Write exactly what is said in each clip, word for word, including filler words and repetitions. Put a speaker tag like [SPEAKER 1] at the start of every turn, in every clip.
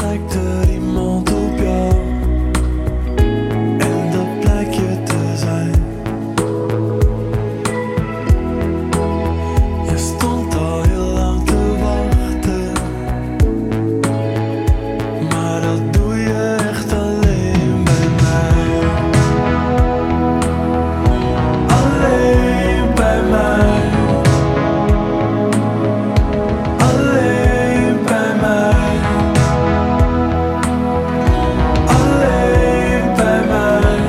[SPEAKER 1] lijkt er iemand op jou. En dat blijkt je te zijn. Je stond al heel lang te wachten, maar dat doe je echt alleen bij mij. Alleen bij mij. Alleen bij mij. Alleen bij mij.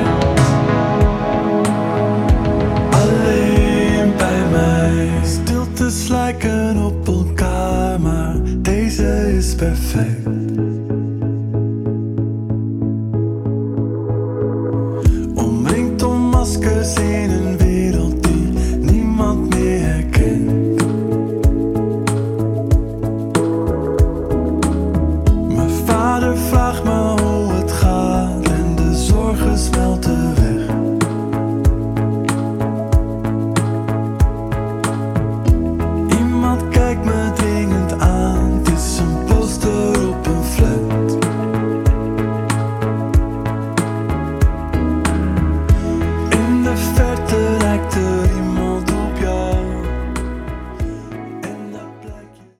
[SPEAKER 1] Alleen bij mij. Stiltes lijken op elkaar, maar deze is perfect.